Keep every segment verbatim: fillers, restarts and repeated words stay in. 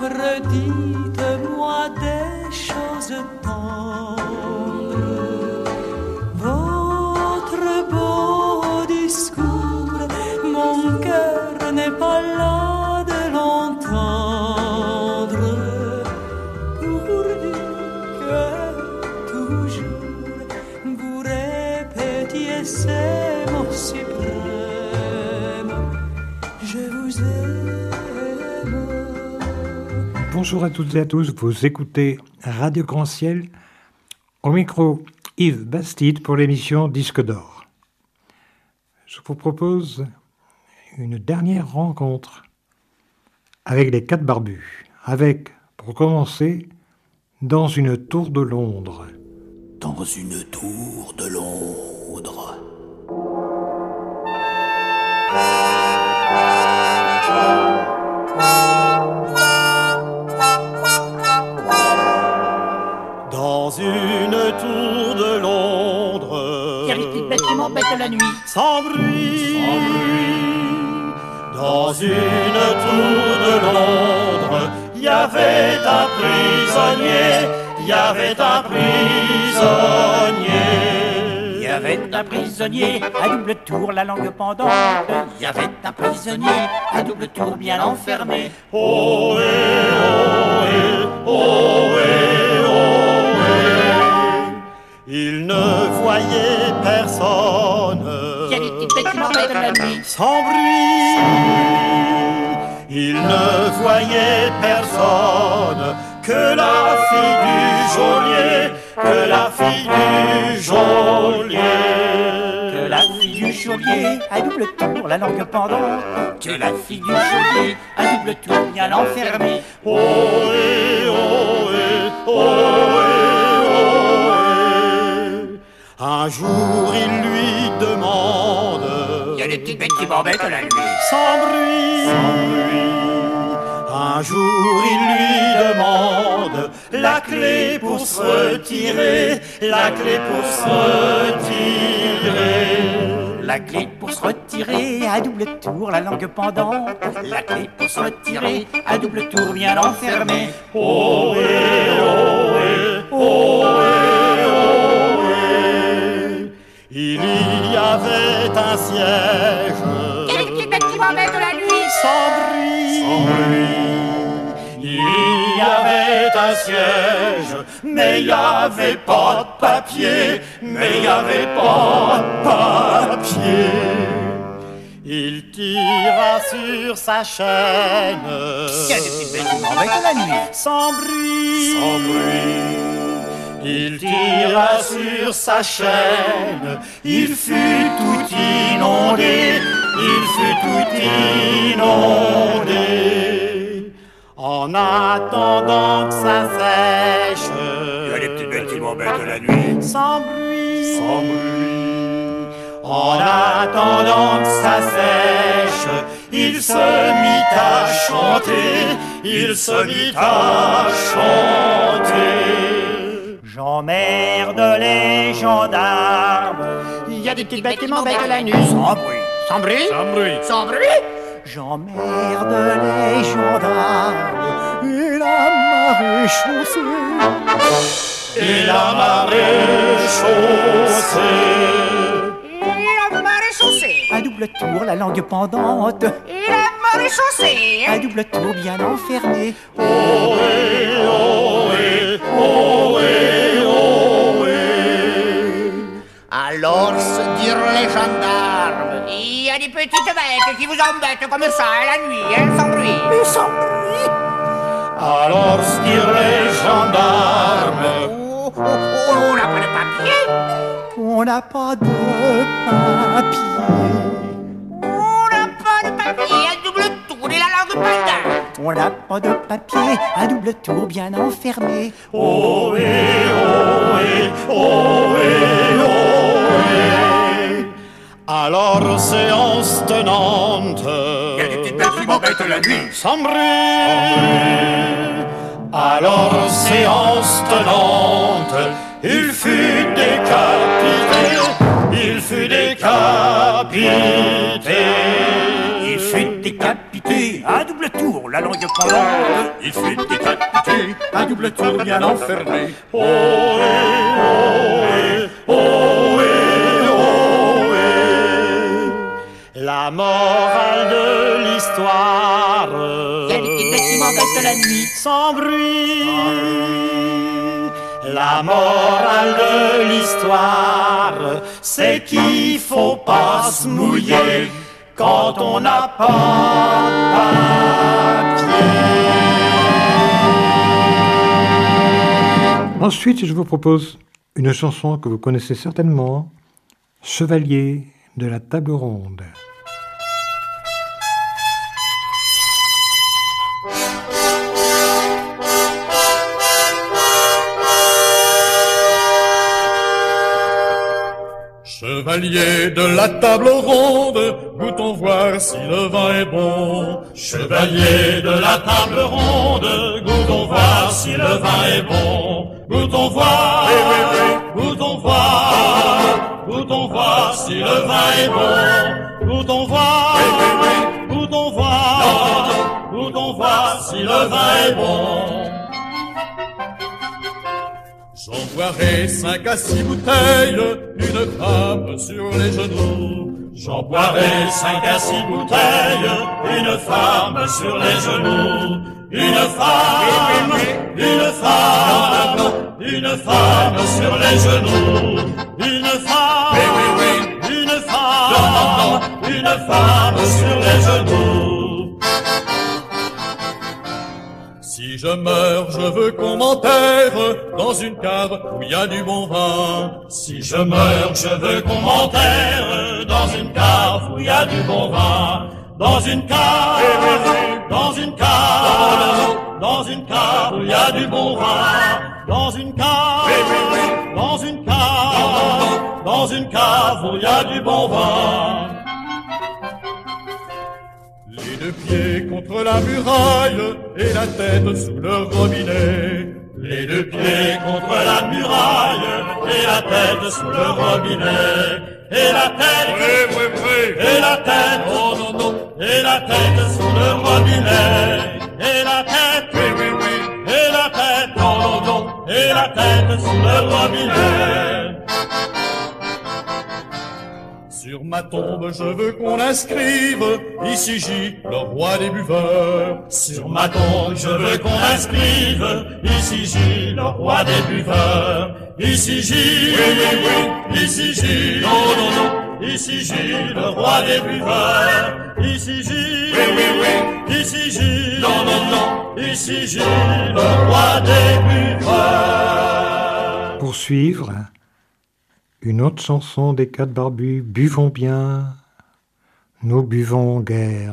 pauvre, dites-moi des choses tendres. Votre beau discours, mon cœur n'est pas là de l'entendre. Pourvu que toujours vous répétiez ces mots suprêmes, je vous aime. Bonjour à toutes et à tous, vous écoutez Radio Grand Ciel, au micro Yves Bastide pour l'émission Disque d'Or. Je vous propose une dernière rencontre avec les Quatre Barbus, avec, pour commencer, Dans une tour de Londres. Dans une tour de Londres. Dans une tour de Londres, Quel petit bâtiment bête la nuit, sans bruit, sans bruit. Dans une tour de Londres, il y avait un prisonnier, il y avait un prisonnier. il y avait un prisonnier à double tour, la langue pendante. Il y avait un prisonnier à double tour, bien enfermé. Oh, eh, oh, eh, oh, eh, oh, eh. Il ne voyait personne. Quel petit bâtiment bête la nuit, Sans bruit, il ne voyait personne que la fille du geôlier, que la fille du geôlier. que la fille du geôlier à double tour, la langue pendante. Que la fille du geôlier à double tour, bien enfermé. Oh, eh, oh, eh, oh, eh, oh, eh. Un jour il lui demande, Il y a des petites bêtes qui m'embêtent la nuit. sans bruit, sans bruit. Un jour il lui demande la clé pour se retirer, la clé pour se retirer. La clé pour se retirer à double tour, la langue pendante. La clé pour se retirer à double tour, bien enfermé. Oh, eh, oh, eh, oh, eh, oh, eh. Il y avait un siège, Quel petit bâtiment bête la nuit, sans bruit, sans bruit. Il y avait un siège, mais il n'y avait pas de papier, mais il n'y avait pas de papier. Il tira sur sa chaîne, Il y a des petites bêtes qui m'embêtent la nuit. sans bruit, sans bruit. Il tira sur sa chaîne, il fut tout inondé, il fut tout inondé. En attendant que ça sèche, Il y a des petites bêtes qui m'embêtent la nuit. sans bruit, sans bruit. En attendant que ça sèche, il se mit à chanter, il se mit à chanter. J'emmerde les gendarmes. Il y a des petites bêtes qui m'embêtent la nuit. Sans bruit. Sans bruit. Sans bruit. Sans bruit. J'emmerde les gendarmes et la marée chaussée, et la marée chaussée. Et la marée chaussée. À double tour, la langue pendante, Et la marée chaussée. à double tour bien enfermé. Oh, eh, oh, eh, oh, eh, oh, eh. Alors se dirent les gendarmes, il y a des petites bêtes qui vous embêtent comme ça la nuit, hein, sans bruit. Mais sans bruit. Alors se dirent les gendarmes, Oh, oh, oh, on n'a pas de papier. on n'a pas de papier. On n'a pas de papier à double tour et la langue pendante. On n'a pas de papier, à double tour bien enfermé. Oh, eh, oh, eh, oh, eh, oh, eh. Alors séance tenante, Il y a des petites bêtes qui m'embêtent la nuit. sans bruit. Alors séance tenante, il fut décapité, il fut décapité. Il fut décapité à double tour, la langue pendante. Il fait piquer, à double tour bien enfermé. Oh, eh, oh, eh, oh, eh. La morale de l'histoire. Il y a des petites bêtes qui m'embêtent la nuit. Sans bruit. La morale de l'histoire, c'est qu'il faut pas se mouiller quand on n'a pas de papier. Ensuite, je vous propose une chanson que vous connaissez certainement, Chevalier de la Table Ronde. Chevalier de la table ronde, goûtons voir si le vin est bon. Chevalier de la table ronde, goûtons voir si le vin est bon. Goûtons voir, oui, oui, oui. Goûtons voir, goûtons voir si le vin est bon. Goûtons voir, oui, oui, oui. Goûtons voir, goûtons voir si le vin est bon. J'en boirai cinq à six bouteilles, une femme sur les genoux. J'en boirai cinq à six bouteilles, une femme sur les genoux. Une femme, une femme, une femme sur les genoux. Une femme, une femme, une femme sur les genoux. Si je meurs, je veux qu'on m'enterre dans une cave où il y a du bon vin. Si je meurs, je veux qu'on m'enterre dans une cave où il y a du bon vin. Dans une cave, dans une cave, dans une cave où il y a du bon vin. Dans une cave, dans une cave, dans une cave où il y a du bon vin. Les deux pieds contre la muraille et la tête sous le robinet. Les deux pieds contre la muraille et la tête sous le robinet. Et la tête, oui, oui, oui. Et la tête, oh non, non. Et la tête sous le robinet. Et la tête, oui, oui, oui. Et la tête, oh non, non. Et la tête sous le robinet. Sur ma tombe, je veux qu'on inscrive ici J, le roi des buveurs. Sur ma tombe, je veux qu'on inscrive ici J, le roi des buveurs. Ici J, oui, oui, oui. Ici J, non, non, non. Ici J, le roi des buveurs. Ici J, oui, oui, oui. Ici J, non, non, non. Ici J, le roi des buveurs. Pour suivre, une autre chanson des Quatre Barbus, Buvons bien, nous buvons guère.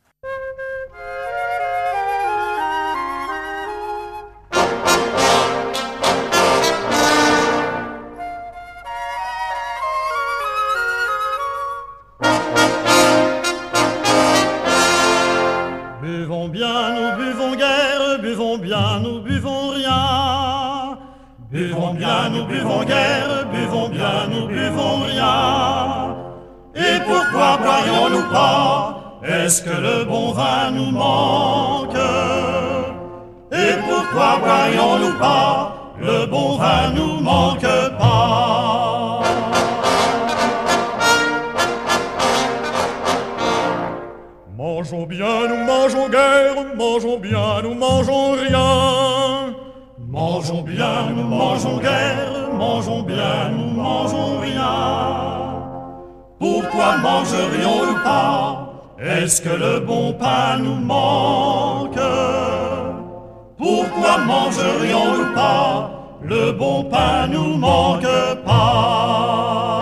Buvons bien, nous buvons guère, buvons bien, nous buvons rien. Buvons bien, nous buvons guère, buvons bien, nous buvons rien. Et pourquoi boirions-nous pas? Est-ce que le bon vin nous manque? Et pourquoi boirions-nous pas? Le bon vin nous manque pas. Mangeons bien, nous mangeons guère, mangeons bien, nous mangeons rien. Mangeons bien, nous mangeons guère, mangeons bien, nous mangeons rien. Pourquoi mangerions-nous pas? Est-ce que le bon pain nous manque? Pourquoi mangerions-nous pas? Le bon pain nous manque pas.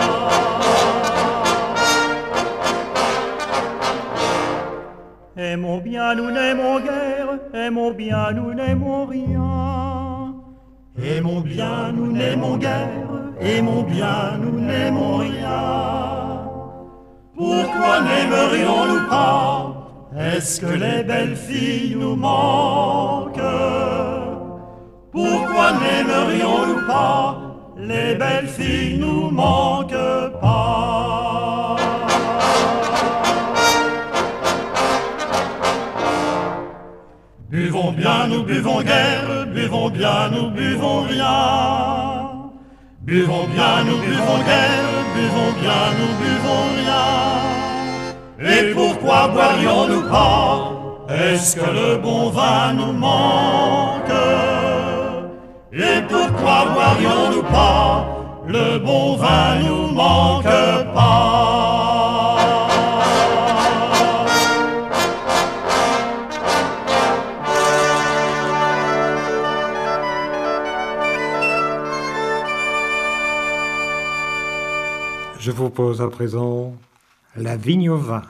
Aimons bien, nous n'aimons guère, aimons bien, nous n'aimons rien. Aimons bien, nous n'aimons guère, aimons bien, nous n'aimons rien. Pourquoi n'aimerions-nous pas? Est-ce que les belles filles nous manquent? Pourquoi n'aimerions-nous pas? Les belles filles nous manquent pas. Buvons bien, nous buvons guère, buvons bien, nous buvons rien. Buvons bien, nous buvons guère, buvons bien, nous buvons rien. Et pourquoi boirions-nous pas? Est-ce que le bon vin nous manque? Et pourquoi boirions-nous pas? Le bon vin nous manque pas. Je vous pose à présent la vigne au vin.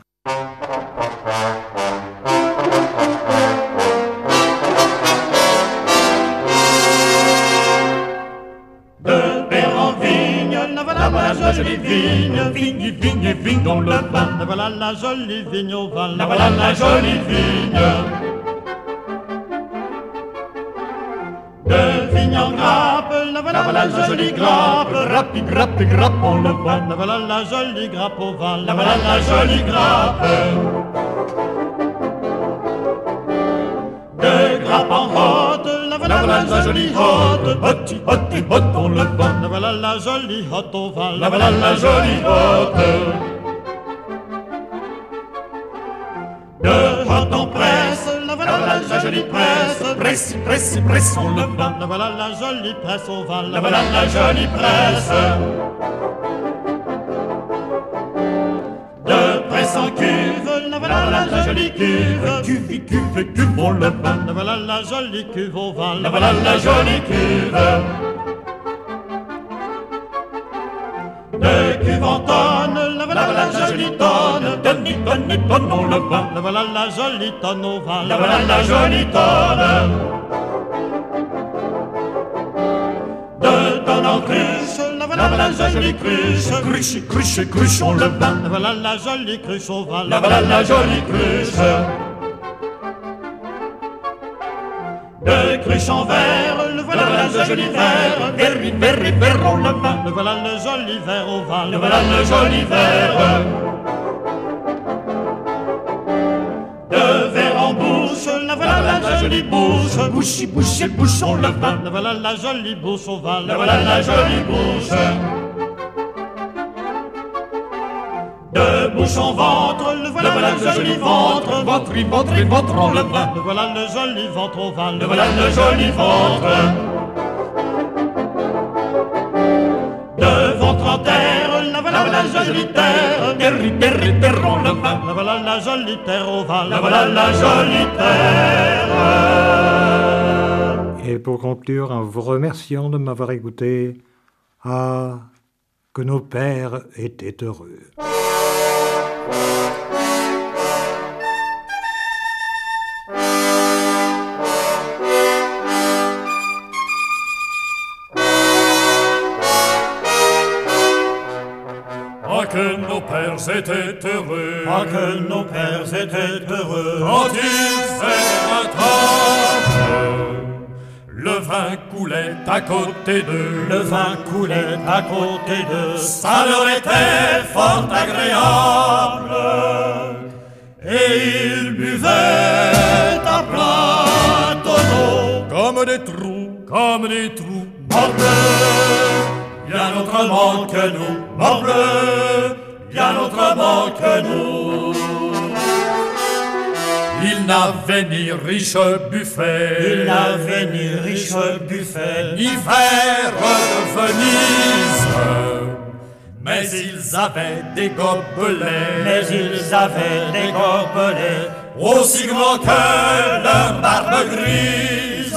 De père en vigne, la voilà la jolie vigne, vigne, vigne, vigne dans le vin. La voilà la jolie vigne au vin, la voilà la jolie vigne. De vigne en grappe, la voilà, la, voilà la jolie grappe, grappe, grappe, grappe en le vin. La voilà la jolie grappe au vin, la voilà la jolie grappe. De grappe en hotte, la voilà, la, voilà la jolie hotte, hotti, hotti, hotte en le vin. La voilà la jolie hotte au vin, la voilà la jolie hotte. De hotte en presse, la voilà la, la jolie presse, presse, presse, presse en le vin. La voilà la jolie presse au vin, la voilà la jolie presse. De presse en cuve, la voilà la, la jolie cuve, cuve, cuve, cuve en le vin. La voilà la jolie cuve au vin, la voilà la jolie cuve. De cuve en tonne, la voilà la jolie tonne, tonne, tonne, tonne en le vin. La voilà la jolie tonne au vin, la voilà la jolie tonne. De tonne en cruche, la voilà la jolie cruche, cruche, cruche, cruche en le vin. La voilà la jolie cruche au vin, la voilà la jolie cruche. De cruche en verre, le voilà le joli verre, verre, verre, verre en le vin. Le voilà le joli verre au vin, le voilà le joli verre. De verre en bouche, la voilà la jolie bouche, bouche, bouche, bouche en le vin. Le voilà la jolie bouche au vin, le voilà la jolie bouche. De bouche en ventre, le voilà, le, voilà le joli ventre, ventre, ventre, ventre en le vin. Le voilà le joli ventre au vin, le voilà le joli ventre. De ventre en terre, la voilà la jolie terre, terre, terre, terre en le vin. La voilà la jolie terre au vin, la voilà la jolie terre. Et pour conclure, en vous remerciant de m'avoir écouté, ah, que nos pères étaient heureux. Ah, que nos pères étaient heureux, ah, que nos pères étaient heureux, quand ils faisaient la table. Le vin coulait à côté d'eux, le vin coulait à côté d'eux, ça leur était fort agréable. Et ils buvaient à plein tonneau, comme des trous, comme des trous, morbleu, bien autrement que nous, morbleu, bien autrement que nous. Il n'avait ni riche buffet, il n'avait ni riche buffet, ni verre de Venise, mais ils avaient des gobelets, mais ils avaient des gobelets aussi grands que leur barbe grise,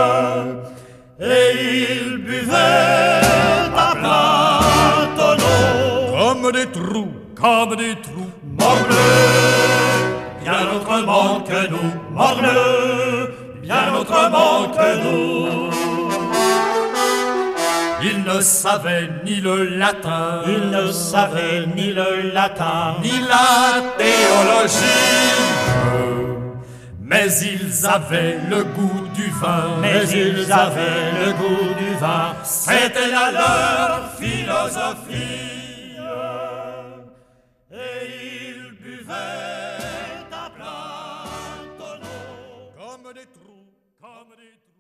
et ils buvaient à plein tonneau, comme des trous, comme des trous, morbleu, bien autrement que nous, morbleu, bien autrement que nous. Ils ne savaient ni le latin, ils ne savaient ni le latin, ni la théologie, mais ils avaient le goût du vin, mais ils avaient le goût du vin, c'était là leur philosophie, et ils buvaient à plein tonneau, comme des trous, comme des trous.